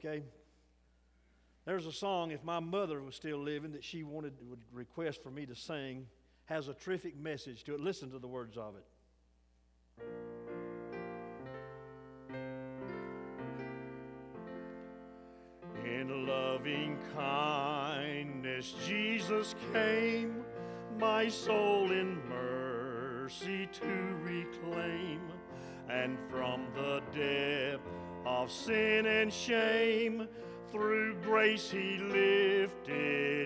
okay? There's a song, if my mother was still living, that she would request for me to sing. Has a terrific message to it. Listen to the words of it. In loving kindness Jesus came, my soul in mercy to reclaim, and from the depth of sin and shame, through grace He lifted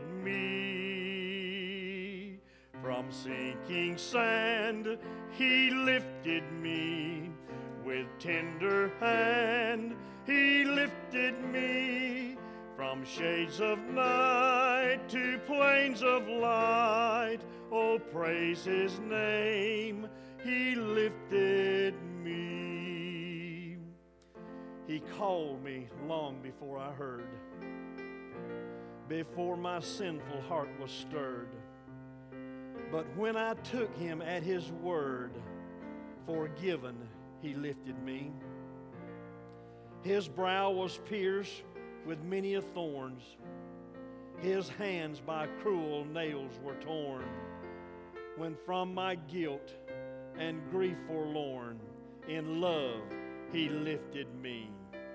me. From sinking sand He lifted me, with tender hand He lifted me. From shades of night to plains of light, oh, praise His name, He lifted me. He called me long before I heard, before my sinful heart was stirred. But when I took Him at His word, forgiven He lifted me. His brow was pierced with many a thorns. His hands by cruel nails were torn. When from my guilt and grief forlorn, in love He lifted me.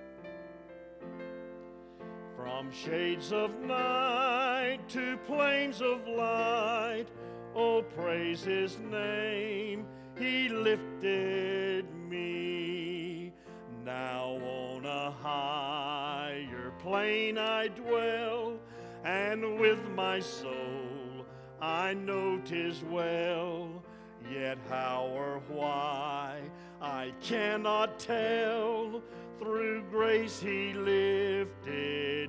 From shades of night to plains of light, oh, praise His name, He lifted me. Now on a higher plane I dwell, and with my soul I know 'tis well. Yet how or why I cannot tell, through grace He lifted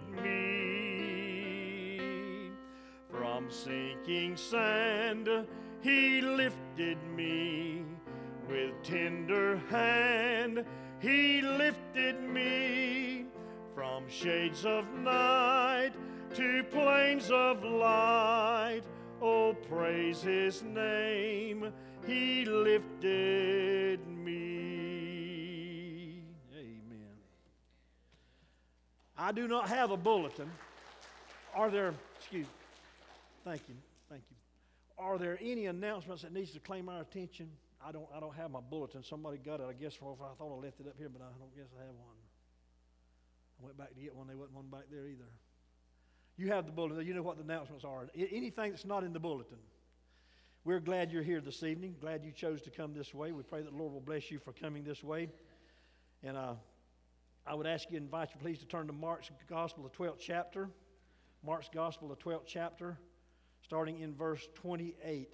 me. From sinking sand He lifted me, with tender hand He lifted me. From shades of night to plains of light, oh, praise His name, He lifted me. Amen. I do not have a bulletin. Are there, thank you. Are there any announcements that needs to claim our attention? I don't have my bulletin. Somebody got it, I guess, I thought I left it up here, but I don't guess I have one. I went back to get one. There wasn't one back there either. You have the bulletin. You know what the announcements are. Anything that's not in the bulletin. We're glad you're here this evening. Glad you chose to come this way. We pray that the Lord will bless you for coming this way. And I would ask you, invite you please to turn to Mark's Gospel, the 12th chapter. Mark's Gospel, the 12th chapter, starting in verse 28.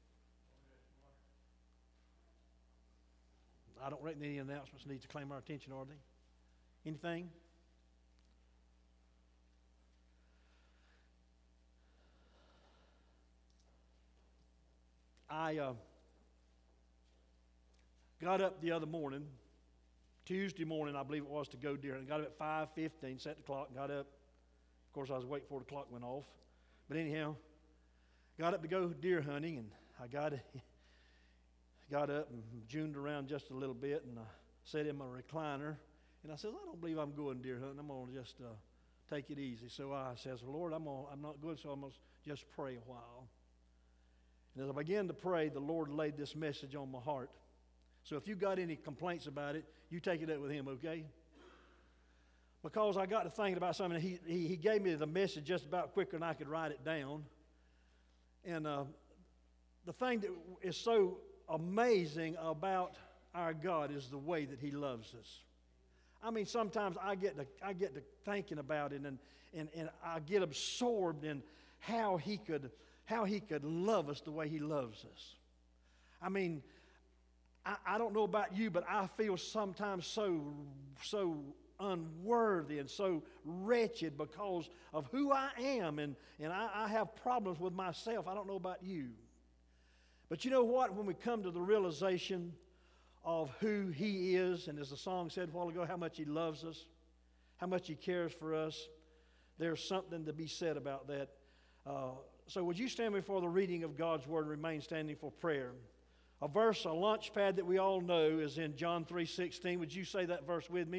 I don't reckon any announcements need to claim our attention, are they? Anything? I got up the other morning, Tuesday morning, I believe it was, to go deer hunting. Got up at 5:15, set the clock, got up. Of course, I was waiting before the clock went off. But anyhow, got up to go deer hunting, and I got up and juned around just a little bit, and I sat in my recliner, and I said, I don't believe I'm going deer hunting. I'm going to just take it easy. So I says, Lord, I'm not good, so I'm going to just pray a while. And as I began to pray, the Lord laid this message on my heart. So if you got any complaints about it, you take it up with Him, okay? Because I got to thinking about something. He gave me the message just about quicker than I could write it down. And the thing that is so amazing about our God is the way that He loves us. I mean, sometimes I get to thinking about it, and I get absorbed in how He could love us the way He loves us. I mean, I don't know about you, but I feel sometimes so unworthy and so wretched because of who I am, and I have problems with myself. I don't know about you. But you know what? When we come to the realization of who He is, and as the song said a while ago, how much He loves us, how much He cares for us, there's something to be said about that. So would you stand before the reading of God's Word and remain standing for prayer? A verse, a launch pad that we all know is in John 3:16. Would you say that verse with me?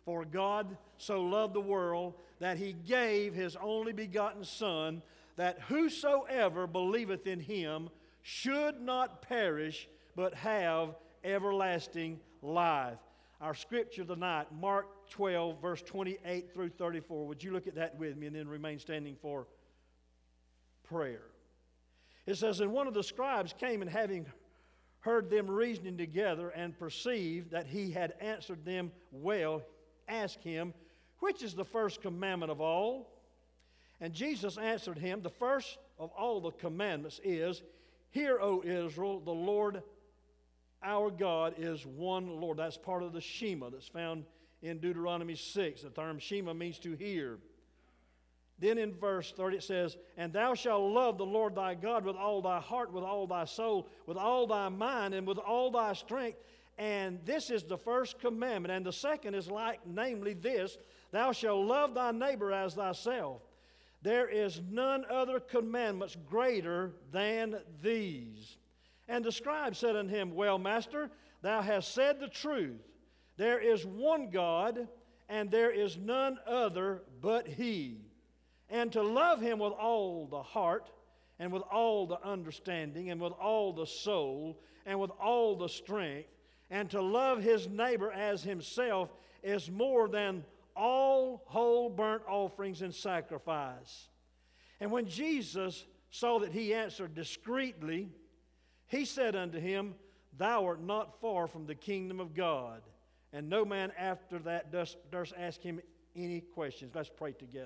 For God so loved the world that he gave his only begotten Son, that whosoever believeth in him should not perish, but have everlasting life. Our scripture tonight, Mark 12, verse 28 through 34. Would you look at that with me and then remain standing for prayer? It says, And one of the scribes came, and having heard them reasoning together, and perceived that he had answered them well, asked him, Which is the first commandment of all? And Jesus answered him, The first of all the commandments is, Hear, O Israel, the Lord our God is one Lord. That's part of the Shema that's found in Deuteronomy 6. The term Shema means to hear. Then in verse 30 it says, And thou shalt love the Lord thy God with all thy heart, with all thy soul, with all thy mind, and with all thy strength. And this is the first commandment. And the second is like, namely this, Thou shalt love thy neighbor as thyself. There is none other commandments greater than these. And the scribe said unto him, Well, master, thou hast said the truth. There is one God, and there is none other but he. And to love him with all the heart, and with all the understanding, and with all the soul, and with all the strength, and to love his neighbor as himself is more than all whole burnt offerings and sacrifice. And when Jesus saw that he answered discreetly, he said unto him, Thou art not far from the kingdom of God. And no man after that durst ask him any questions. Let's pray together.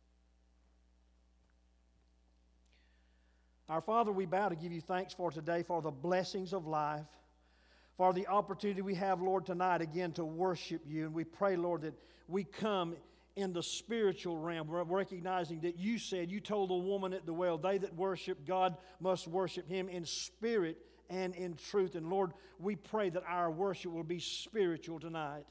Our Father, we bow to give you thanks for today, for the blessings of life, for the opportunity we have, Lord, tonight again to worship you. And we pray, Lord, that we come in the spiritual realm, recognizing that you said, you told the woman at the well, they that worship God must worship him in spirit and in truth. And Lord, we pray that our worship will be spiritual tonight.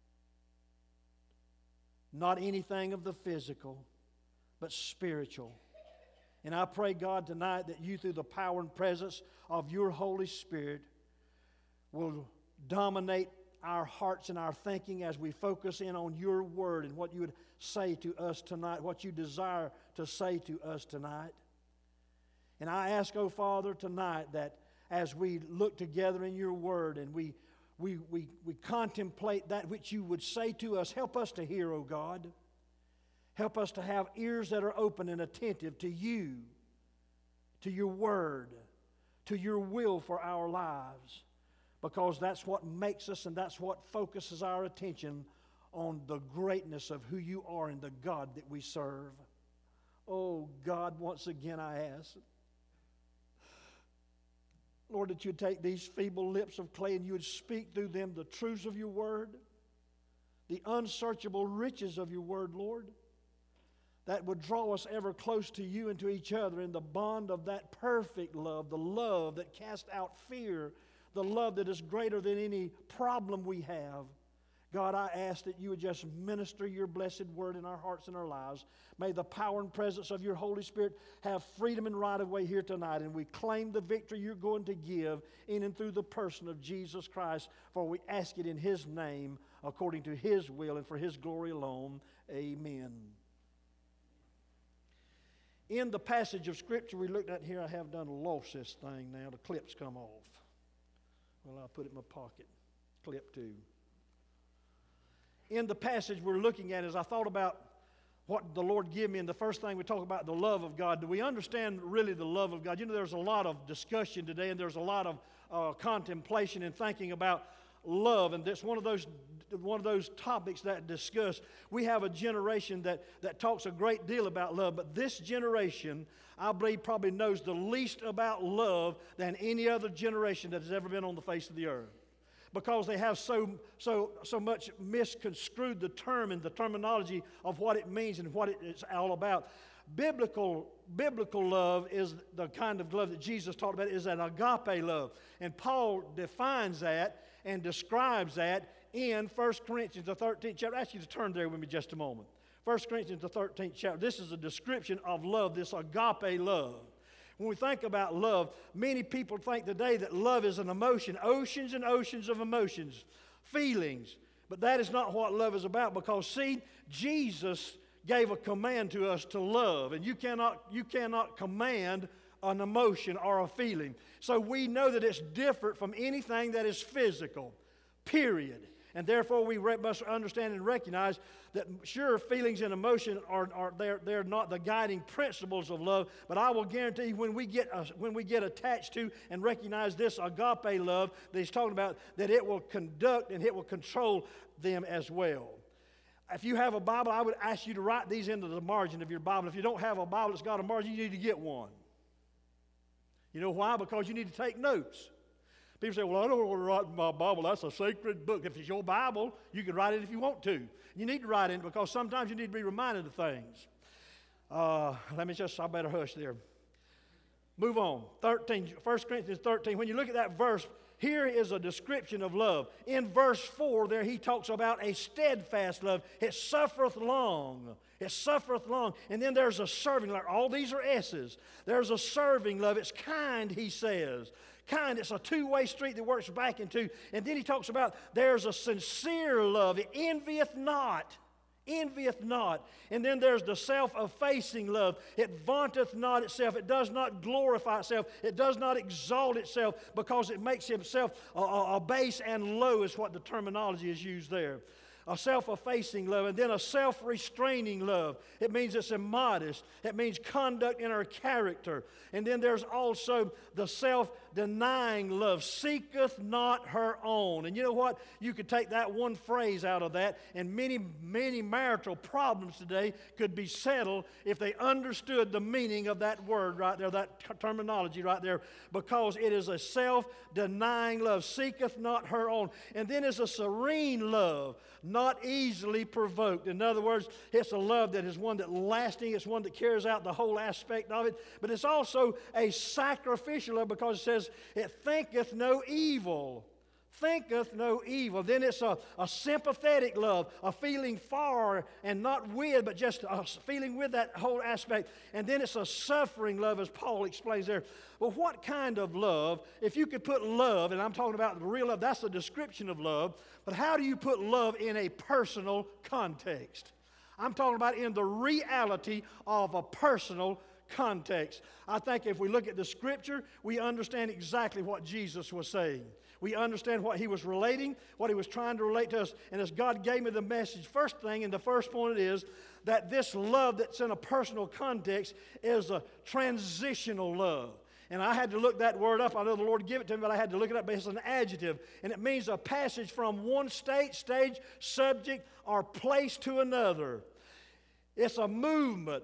Not anything of the physical, but spiritual. And I pray, God, tonight that you, through the power and presence of your Holy Spirit, will dominate our hearts and our thinking as we focus in on your word and what you would say to us tonight, what you desire to say to us tonight. And I ask, oh Father, tonight that as we look together in your word and we contemplate that which you would say to us, help us to hear, oh God. Help us to have ears that are open and attentive to you, to your word, to your will for our lives. Because that's what makes us and that's what focuses our attention on the greatness of who you are and the God that we serve. Oh God, once again I ask, Lord, that you'd take these feeble lips of clay and you would speak through them the truths of your word, the unsearchable riches of your word, Lord, that would draw us ever close to you and to each other in the bond of that perfect love, the love that casts out fear, the love that is greater than any problem we have. God, I ask that you would just minister your blessed word in our hearts and our lives. May the power and presence of your Holy Spirit have freedom and right of way here tonight. And we claim the victory you're going to give in and through the person of Jesus Christ. For we ask it in his name, according to his will and for his glory alone. Amen. In the passage of Scripture we looked at here, I have done lost this thing now. The clip's come off. Well, I'll put it in my pocket. Clip 2. In the passage we're looking at, as I thought about what the Lord gave me, and the first thing we talk about, the love of God. Do we understand really the love of God? You know, there's a lot of discussion today, and there's a lot of contemplation and thinking about love, and that's one of those topics that discuss. We have a generation that talks a great deal about love, but this generation, I believe, probably knows the least about love than any other generation that has ever been on the face of the earth, because they have so much misconstrued the term and the terminology of what it means and what it's all about. Biblical love is the kind of love that Jesus talked about, is an agape love, and Paul defines that and describes that in 1 Corinthians, the 13th chapter. I ask you to turn there with me just a moment. 1 Corinthians, the 13th chapter. This is a description of love, this agape love. When we think about love, many people think today that love is an emotion, oceans and oceans of emotions, feelings, But that is not what love is about, because, see, Jesus gave a command to us to love, and you cannot command an emotion or a feeling. So we know that it's different from anything that is physical, period. And therefore we must understand and recognize that, sure, feelings and emotion they're not the guiding principles of love, but I will guarantee you when we get attached to and recognize this agape love that he's talking about, that it will conduct and it will control them as well. If you have a Bible, I would ask you to write these into the margin of your Bible. If you don't have a Bible that's got a margin, you need to get one. You know why? Because you need to take notes. People say, well, I don't want to write in my Bible. That's a sacred book. If it's your Bible, you can write it if you want to. You need to write it because sometimes you need to be reminded of things. I better hush there. Move on. 13, 1 Corinthians 13. When you look at that verse, here is a description of love. In verse 4 there, he talks about a steadfast love. It suffereth long. It suffereth long. And then there's a serving love. All these are S's. There's a serving love. It's kind, he says. Kind, it's a two-way street that works back into. And then he talks about there's a sincere love. It envieth not. Envieth not. And then there's the self-effacing love. It vaunteth not itself. It does not glorify itself. It does not exalt itself, because it makes himself base and low is what the terminology is used there. A self-effacing love, and then a self-restraining love. It means it's immodest. It means conduct in our character. And then there's also the self-denying love, seeketh not her own. And you know what? You could take that one phrase out of that, and many marital problems today could be settled if they understood the meaning of that word right there, that terminology right there, because it is a self-denying love, seeketh not her own. And then it's a serene love, not easily provoked. In other words, it's a love that is one that lasting. It's one that carries out the whole aspect of it. But it's also a sacrificial love, because it says it thinketh no evil. Thinketh no evil. Then it's a sympathetic love, a feeling for and not with, but just a feeling with that whole aspect. And then it's a suffering love, as Paul explains there. Well, what kind of love? If you could put love, and I'm talking about the real love, that's a description of love, but how do you put love in a personal context? I'm talking about in the reality of a personal context. I think if we look at the Scripture, we understand exactly what Jesus was saying. We understand what he was relating, what he was trying to relate to us. And as God gave me the message, first thing, and the first point is that this love that's in a personal context is a transitional love. And I had to look that word up. I know the Lord gave it to me, but I had to look it up. It's an adjective. And it means a passage from one stage, subject, or place to another. It's a movement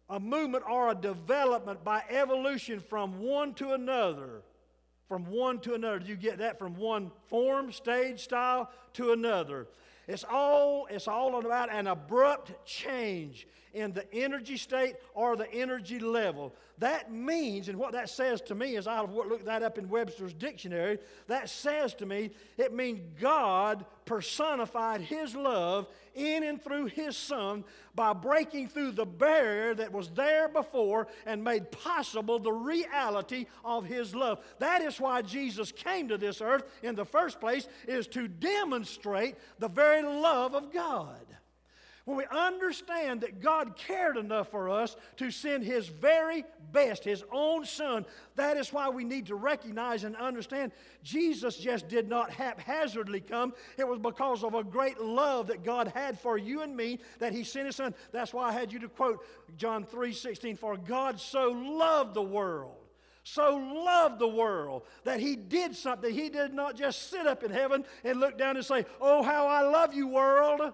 or a development by evolution from one to another. From one to another. Do you get that? From one form, stage, style to another. It's all about an abrupt change in the energy state or the energy level. That means, and what that says to me is, I've looked that up in Webster's dictionary, that says to me, it means God personified his love in and through his Son by breaking through the barrier that was there before and made possible the reality of his love. That is why Jesus came to this earth in the first place, is to demonstrate the very love of God. When we understand that God cared enough for us to send his very best, his own Son, that is why we need to recognize and understand Jesus just did not haphazardly come. It was because of a great love that God had for you and me that he sent his Son. That's why I had you to quote John 3:16, for God so loved the world. So loved the world that he did something. He did not just sit up in heaven and look down and say, oh, how I love you, world.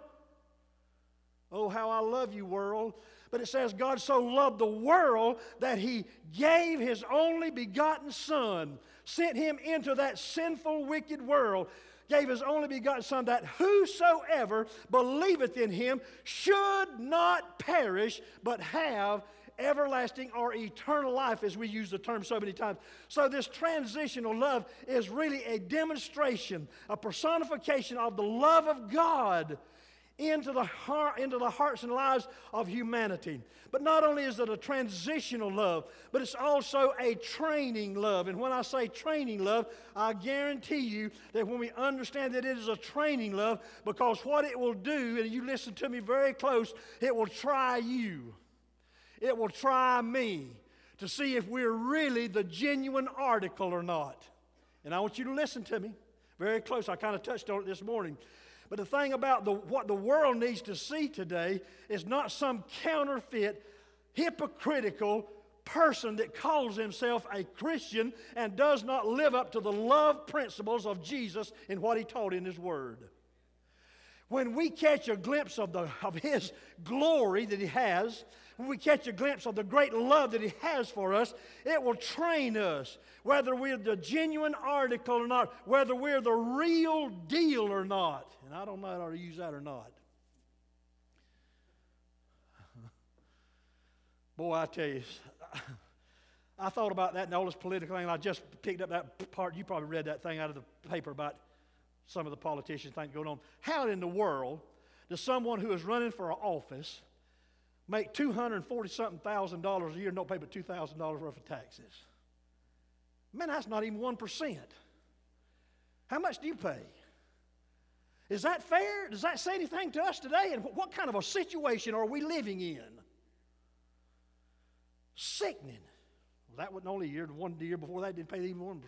Oh, how I love you, world. But it says God so loved the world that he gave his only begotten Son, sent him into that sinful, wicked world, gave his only begotten Son, that whosoever believeth in him should not perish, but have everlasting or eternal life, as we use the term so many times. So this transitional love is really a demonstration, a personification of the love of God into the hearts and lives of humanity. But not only is it a transitional love, but it's also a training love. And when I say training love, I guarantee you that when we understand that it is a training love, because what it will do, and you listen to me very close, it will try you. It will try me to see if we're really the genuine article or not. And I want you to listen to me very close. I kind of touched on it this morning. But the thing about what the world needs to see today is not some counterfeit, hypocritical person that calls himself a Christian and does not live up to the love principles of Jesus in what he taught in his word. When we catch a glimpse of his glory that he has, when we catch a glimpse of the great love that he has for us, it will train us, whether we're the genuine article or not, whether we're the real deal or not. And I don't know if I ought to use that or not. Boy, I tell you, I thought about that and all this political thing, and I just picked up that part. You probably read that thing out of the paper about some of the politicians things going on. How in the world does someone who is running for an office make $240-something thousand a year and don't pay but $2,000 worth of taxes? Man, that's not even 1%. How much do you pay? Is that fair? Does that say anything to us today? And what kind of a situation are we living in? Sickening. Well, that wasn't only a year. The year before that didn't pay even 1%.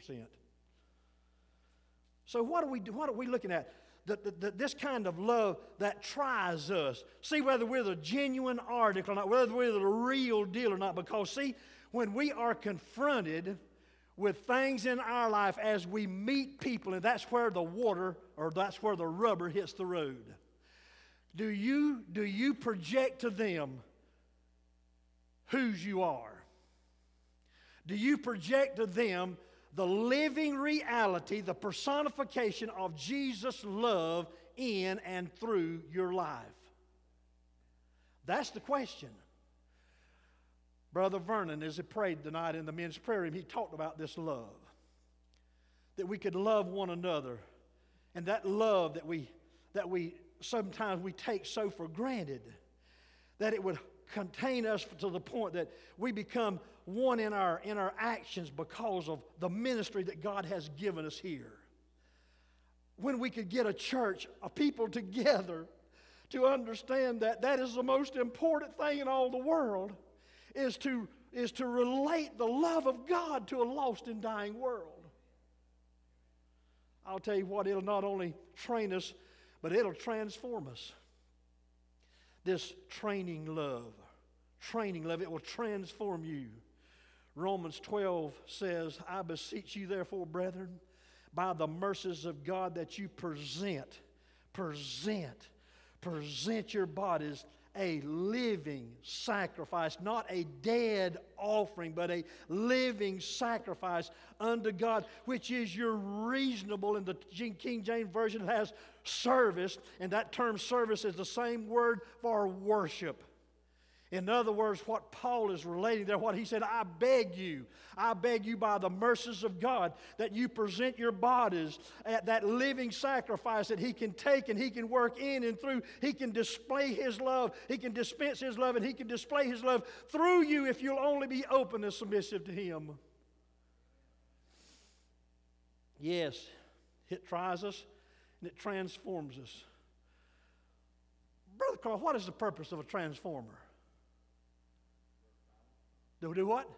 So what are we looking at? This kind of love that tries us. See whether we're the genuine article or not, whether we're the real deal or not. Because, see, when we are confronted with things in our life as we meet people, and that's where the water or that's where the rubber hits the road. Do you project to them whose you are? Do you project to them the living reality, the personification of Jesus' love in and through your life? That's the question. Brother Vernon, as he prayed tonight in the men's prayer room, he talked about this love. That we could love one another. And that love that we sometimes we take so for granted. That it would contain us to the point that we become one in our actions because of the ministry that God has given us here. When we could get a church, a people together to understand that that is the most important thing in all the world, is to relate the love of God to a lost and dying world. I'll tell you what, it'll not only train us, but it'll transform us. This training love, it will transform you. Romans 12 says, I beseech you therefore, brethren, by the mercies of God, that you present your bodies a living sacrifice, not a dead offering, but a living sacrifice unto God, which is your reasonable. In the King James Version, it has service, and that term service is the same word for worship. In other words, what Paul is relating there, what he said, I beg you by the mercies of God that you present your bodies at that living sacrifice that he can take and he can work in and through. He can display his love, he can dispense his love, and he can display his love through you if you'll only be open and submissive to him. Yes, it tries us and it transforms us. Brother Carl, what is the purpose of a transformer? Do what?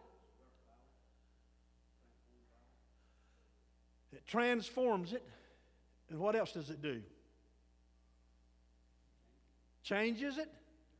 It transforms it. And what else does it do? Changes it.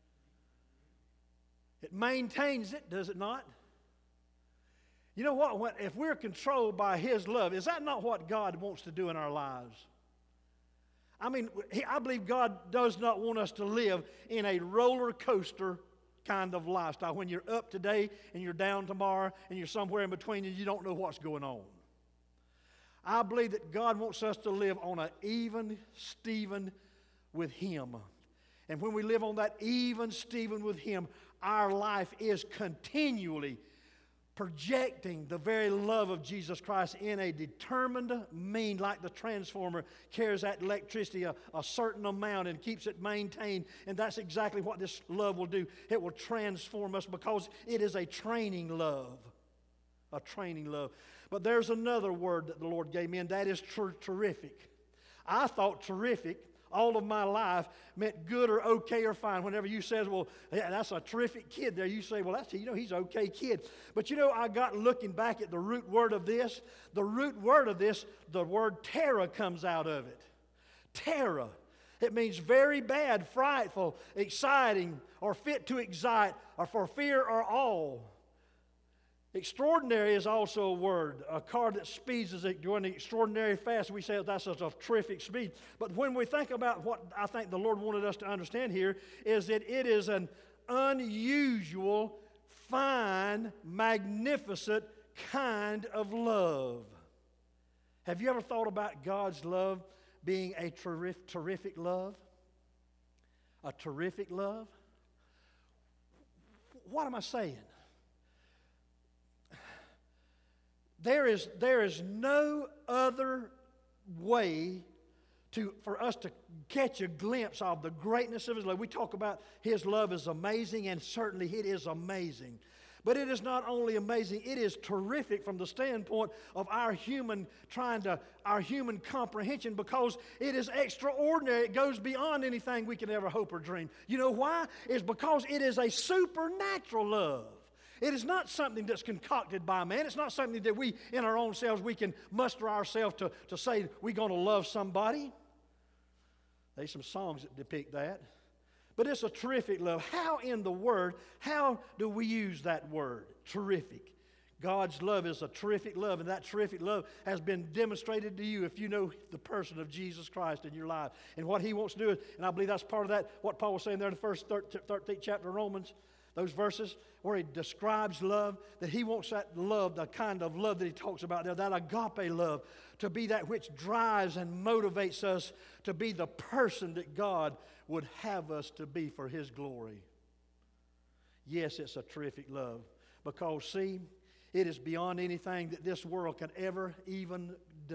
It maintains it, does it not? You know what? If we're controlled by his love, is that not what God wants to do in our lives? I mean, I believe God does not want us to live in a roller coaster kind of lifestyle. When you're up today and you're down tomorrow and you're somewhere in between and you don't know what's going on. I believe that God wants us to live on an even Steven with him. And when we live on that even Steven with him, our life is continually projecting the very love of Jesus Christ in a determined mean, like the transformer carries that electricity a certain amount and keeps it maintained. And that's exactly what this love will do. It will transform us because it is a training love. A training love. But there's another word that the Lord gave me, and that is terrific. I thought terrific all of my life meant good or okay or fine. Whenever you says, well, yeah, that's a terrific kid there, you say, well, that's, he's an okay kid. But I got looking back at the root word of this. The root word of this, the word terror comes out of it. Terror. It means very bad, frightful, exciting, or fit to excite, or for fear or awe. Extraordinary is also a word. A car that speeds is going extraordinary fast. We say that's a terrific speed. But when we think about what I think the Lord wanted us to understand here is that it is an unusual, fine, magnificent kind of love. Have you ever thought about God's love being a terrific love? A terrific love? What am I saying? There is no other way for us to catch a glimpse of the greatness of His love. We talk about His love is amazing, and certainly it is amazing. But it is not only amazing, it is terrific from the standpoint of our human comprehension, because it is extraordinary. It goes beyond anything we can ever hope or dream. You know why? It's because it is a supernatural love. It is not something that's concocted by man. It's not something that we, in our own selves, we can muster ourselves to say we're going to love somebody. There's some songs that depict that. But it's a terrific love. How in the Word, how do we use that word, terrific? God's love is a terrific love, and that terrific love has been demonstrated to you if you know the person of Jesus Christ in your life. And what He wants to do is, and I believe that's part of that, what Paul was saying there in the first 13th chapter of Romans, those verses where he describes love, that he wants that love, the kind of love that he talks about there, that agape love, to be that which drives and motivates us to be the person that God would have us to be for His glory. Yes, it's a terrific love, because, see, it is beyond anything that this world can ever even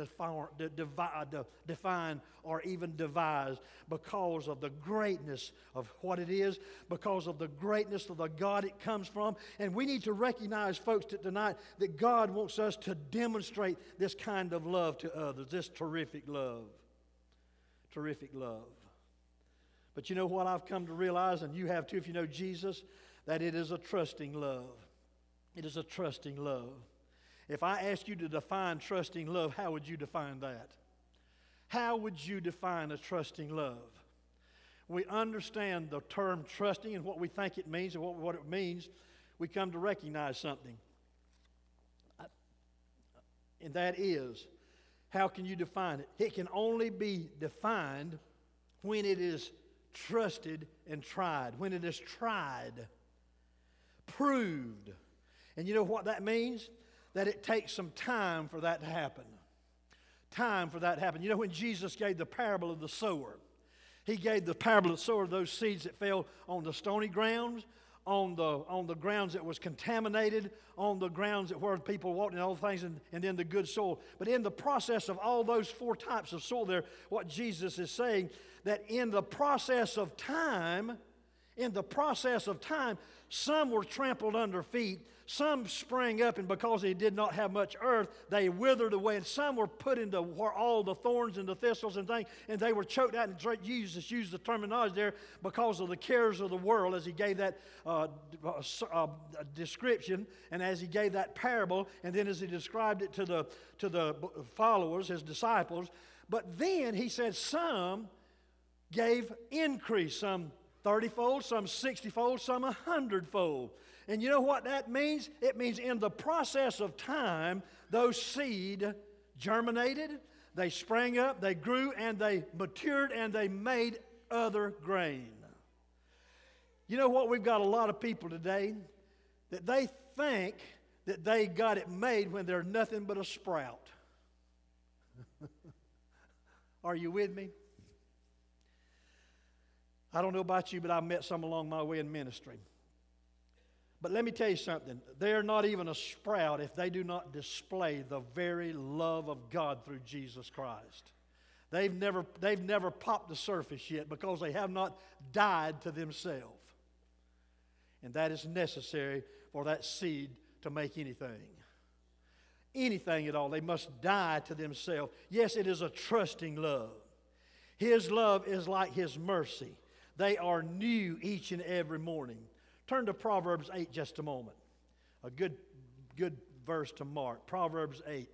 define or even devise, because of the greatness of what it is, because of the greatness of the God it comes from. And we need to recognize, folks, tonight that God wants us to demonstrate this kind of love to others, this terrific love. Terrific love. But you know what I've come to realize, and you have too if you know Jesus, that it is a trusting love. It is a trusting love. If I asked you to define trusting love, how would you define that? How would you define a trusting love? We understand the term trusting and what we think it means and what it means. We come to recognize something. And that is, how can you define it? It can only be defined when it is trusted and tried. When it is tried, proved. And you know what that means? That it takes some time for that to happen. Time for that to happen. You know, when Jesus gave the parable of the sower, He gave the parable of the sower, those seeds that fell on the stony grounds, on the grounds that was contaminated, on the grounds that where people walked and all things, and then the good soil. But in the process of all those four types of soil there, what Jesus is saying, that in the process of time, some were trampled under feet, some sprang up, and because they did not have much earth, they withered away, and some were put into where all the thorns and the thistles and things, and they were choked out. And Jesus used the terminology there because of the cares of the world, as He gave that description, and as He gave that parable, and then as He described it to the followers, His disciples. But then He said some gave increase, some 30-fold, some 60-fold, some 100-fold. And you know what that means? It means in the process of time, those seed germinated, they sprang up, they grew, and they matured, and they made other grain. You know what? We've got a lot of people today that they think that they got it made when they're nothing but a sprout. Are you with me? I don't know about you, but I've met some along my way in ministry. But let me tell you something. They're not even a sprout if they do not display the very love of God through Jesus Christ. They've never popped the surface yet because they have not died to themselves. And that is necessary for that seed to make anything. Anything at all. They must die to themselves. Yes, it is a trusting love. His love is like His mercy. They are new each and every morning. Turn to Proverbs 8 just a moment. A good verse to mark. Proverbs 8.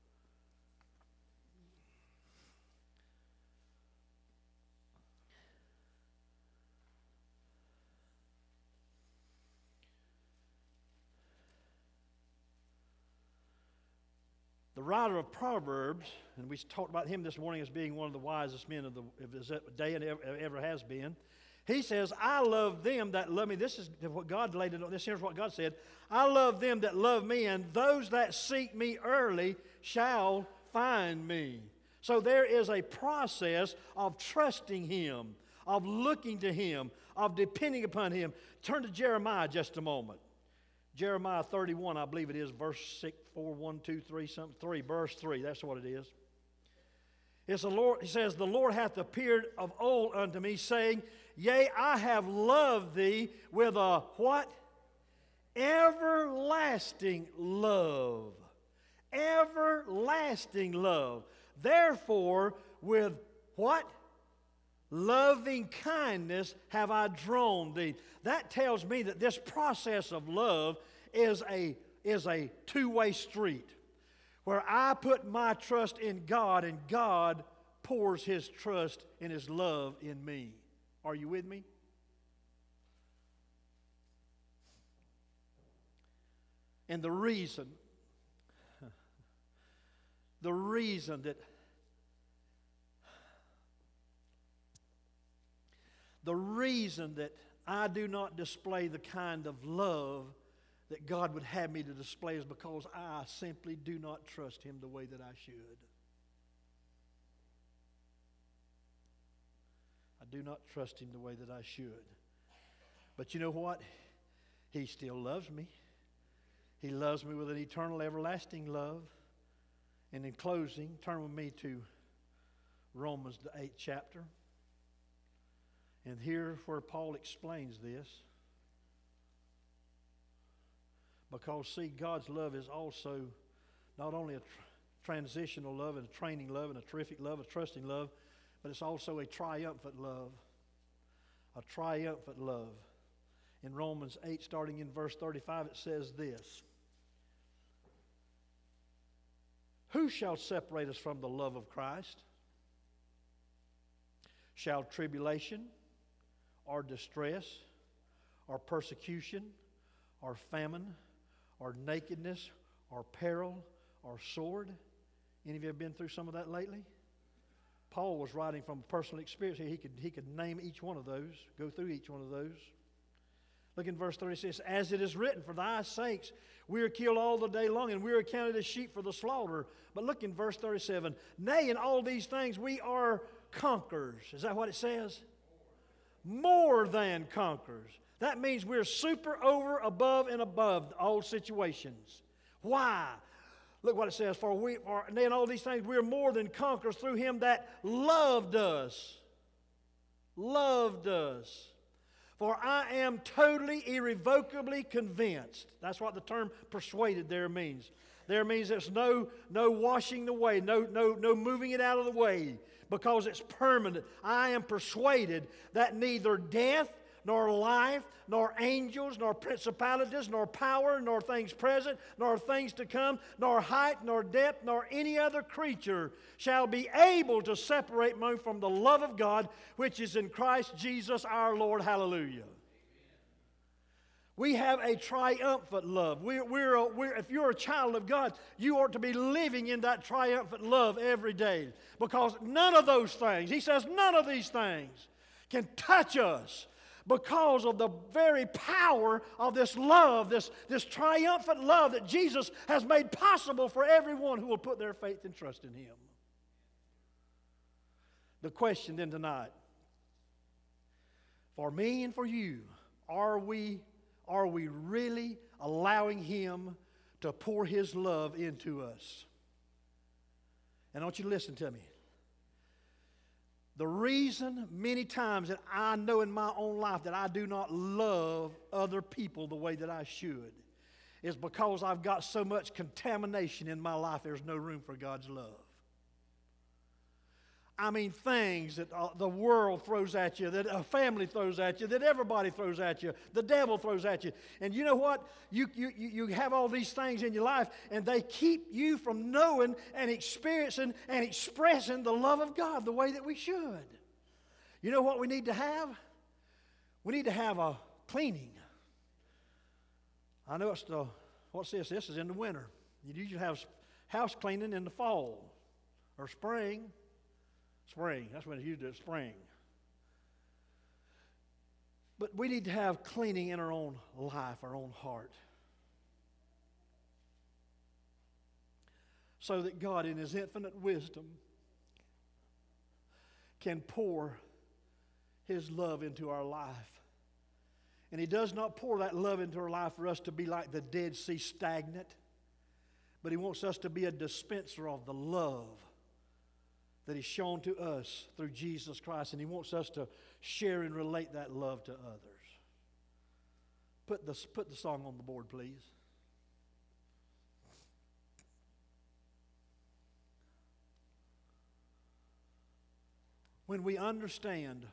The writer of Proverbs, and we talked about him this morning as being one of the wisest men of his day and ever has been. He says, I love them that love me. This is what God laid it on. Here's what God said. I love them that love me, and those that seek me early shall find me. So there is a process of trusting Him, of looking to Him, of depending upon Him. Turn to Jeremiah just a moment. Jeremiah 31, I believe it is, verse 6, 4, 1, 2, 3, something, 3, verse 3. That's what it is. It's the Lord. He says, the Lord hath appeared of old unto me, saying, Yea, I have loved thee with a what? Everlasting love. Everlasting love. Therefore, with what? Loving kindness have I drawn thee. That tells me that this process of love is a two-way street where I put my trust in God and God pours His trust and His love in me. Are you with me? And the reason that I do not display the kind of love that God would have me to display is because I simply do not trust Him the way that I should. I do not trust Him the way that I should. But you know what? He still loves me. He loves me with an eternal, everlasting love. And in closing, turn with me to Romans, the 8th chapter. And here's where Paul explains this. Because, see, God's love is also not only a transitional love and a training love and a terrific love, a trusting love, but it's also a triumphant love. A triumphant love. In Romans 8, starting in verse 35, it says this. Who shall separate us from the love of Christ? Shall tribulation, or distress, or persecution, or famine, or nakedness, or peril, or sword? Any of you have been through some of that lately? Paul was writing from personal experience here. He could name each one of those, go through each one of those. Look in verse 36. As it is written, for thy sakes we are killed all the day long, and we are accounted as sheep for the slaughter. But look in verse 37. Nay, in all these things we are conquerors. Is that what it says? More than conquerors. That means we're super, over, above, and above all situations. Why? Look what it says. For in all these things we are more than conquerors through Him that loved us. Loved us. For I am totally, irrevocably convinced. That's what the term persuaded there means. There means there's no washing away, no moving it out of the way, because it's permanent. I am persuaded that neither death, nor life, nor angels, nor principalities, nor power, nor things present, nor things to come, nor height, nor depth, nor any other creature shall be able to separate me from the love of God, which is in Christ Jesus our Lord. Hallelujah. We have a triumphant love. If you're a child of God, you ought to be living in that triumphant love every day. Because none of those things, He says, none of these things can touch us because of the very power of this love, this triumphant love that Jesus has made possible for everyone who will put their faith and trust in Him. The question then tonight, for me and for you, are we are we really allowing Him to pour His love into us? And I want you to listen to me. The reason many times that I know in my own life that I do not love other people the way that I should is because I've got so much contamination in my life, there's no room for God's love. I mean, things that the world throws at you, that a family throws at you, that everybody throws at you, the devil throws at you. And you know what? You have all these things in your life, and they keep you from knowing and experiencing and expressing the love of God the way that we should. You know what we need to have? We need to have a cleaning. I know what's this? This is in the winter. You usually have house cleaning in the fall or spring. Spring, that's when it's used at spring. But we need to have cleaning in our own life, our own heart. So that God in His infinite wisdom can pour His love into our life. And He does not pour that love into our life for us to be like the Dead Sea, stagnant. But He wants us to be a dispenser of the love that He's shown to us through Jesus Christ, and He wants us to share and relate that love to others. Put the song on the board, please. When we understand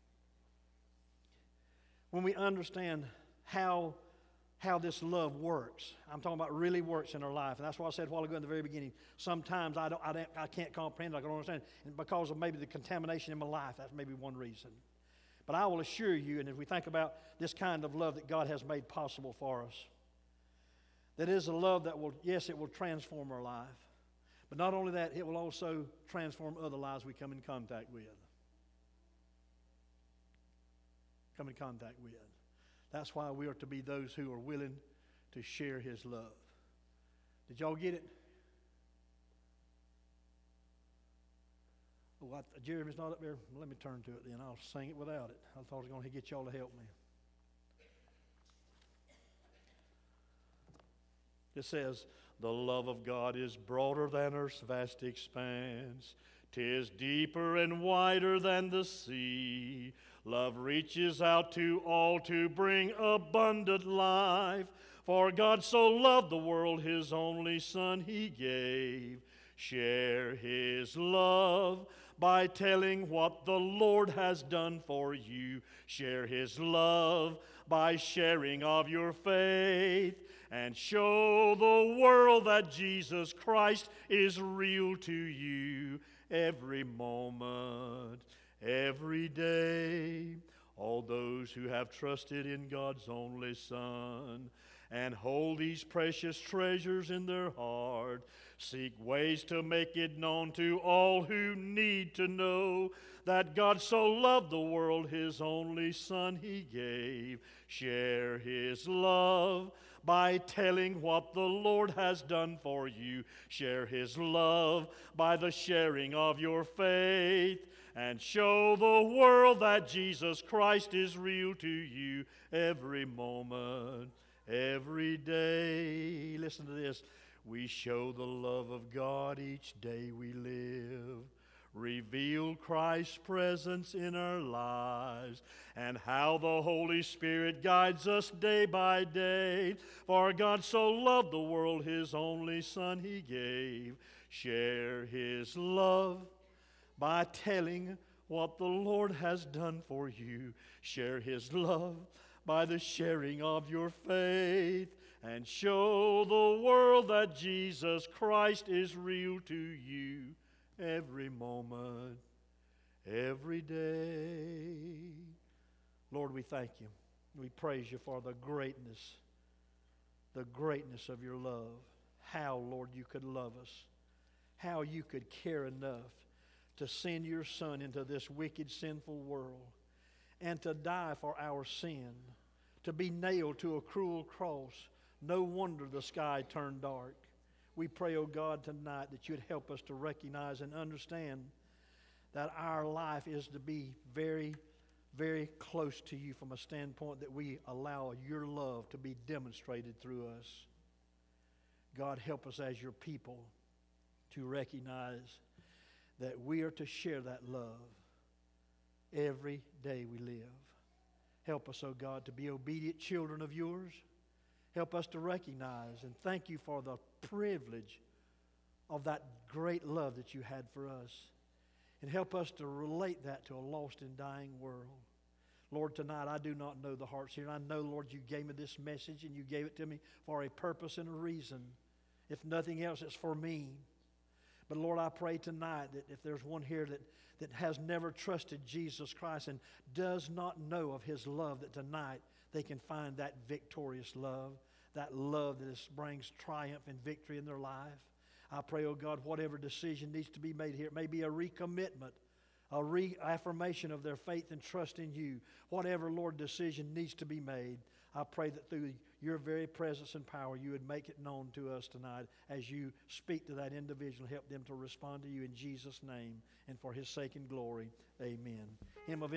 how this love works. I'm talking about really works in our life. And that's why I said a while ago in the very beginning, sometimes I can't comprehend it, I don't understand it. And because of maybe the contamination in my life, that's maybe one reason. But I will assure you, and if we think about this kind of love that God has made possible for us, that is a love that will, yes, it will transform our life. But not only that, it will also transform other lives we come in contact with. That's why we are to be those who are willing to share His love. Did y'all get it? Oh, Jeremy's not up there. Let me turn to it then. I'll sing it without it. I thought I was going to get y'all to help me. It says, "The love of God is broader than earth's vast expanse. 'Tis deeper and wider than the sea. Love reaches out to all to bring abundant life. For God so loved the world, His only Son He gave. Share His love by telling what the Lord has done for you. Share His love by sharing of your faith. And show the world that Jesus Christ is real to you every moment. Every day, all those who have trusted in God's only Son and hold these precious treasures in their heart, seek ways to make it known to all who need to know that God so loved the world, His only Son He gave. Share His love by telling what the Lord has done for you. Share His love by the sharing of your faith. And show the world that Jesus Christ is real to you every moment, every day." Listen to this. "We show the love of God each day we live. Reveal Christ's presence in our lives, and how the Holy Spirit guides us day by day. For God so loved the world, His only Son He gave. Share His love by telling what the Lord has done for you. Share His love by the sharing of your faith. And show the world that Jesus Christ is real to you every moment, every day." Lord, we thank You. We praise You for the greatness of Your love. How, Lord, You could love us. How You could care enough to send Your Son into this wicked, sinful world and to die for our sin, to be nailed to a cruel cross. No wonder the sky turned dark. We pray, oh God, tonight that You'd help us to recognize and understand that our life is to be very very close to you from a standpoint that we allow your love to be demonstrated through us. God, help us as your people to recognize that we are to share that love every day we live. Help us, oh God, to be obedient children of yours. Help us to recognize and thank you for the privilege of that great love that you had for us. And help us to relate that to a lost and dying world. Lord, tonight I do not know the hearts here. And I know, Lord, you gave me this message and you gave it to me for a purpose and a reason. If nothing else, it's for me. But Lord, I pray tonight that if there's one here that has never trusted Jesus Christ and does not know of his love, that tonight they can find that victorious love, that love that brings triumph and victory in their life. I pray, oh God, whatever decision needs to be made here, it may be a recommitment, a reaffirmation of their faith and trust in you. Whatever, Lord, decision needs to be made, I pray that through your very presence and power, you would make it known to us tonight as you speak to that individual. Help them to respond to you in Jesus' name and for his sake and glory. Amen. Hymn of